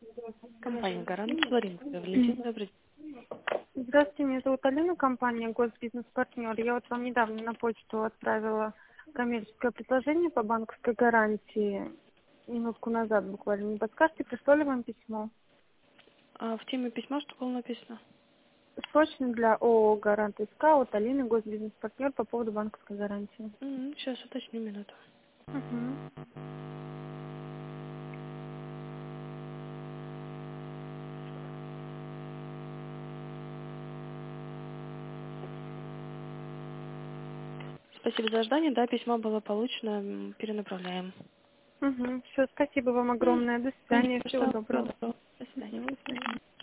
Компания «Гарант», Флорин. Валентин, добрый день. Здравствуйте, меня зовут Алина, компания «Госбизнес-партнер». Я вот вам недавно на почту отправила коммерческое предложение по банковской гарантии. Минутку назад буквально. Не подскажете, пришло ли вам письмо? А в теме письма что было написано? Срочно для ООО «Гарант СК» от Алины, «Госбизнес-партнер» по поводу банковской гарантии. Сейчас уточню минуту. Угу. Спасибо за ожидание. Да, письмо было получено. Перенаправляем. Угу. Все, спасибо вам огромное. До Не свидания. за Всего что. Всего доброго. доброго. До свидания. До свидания.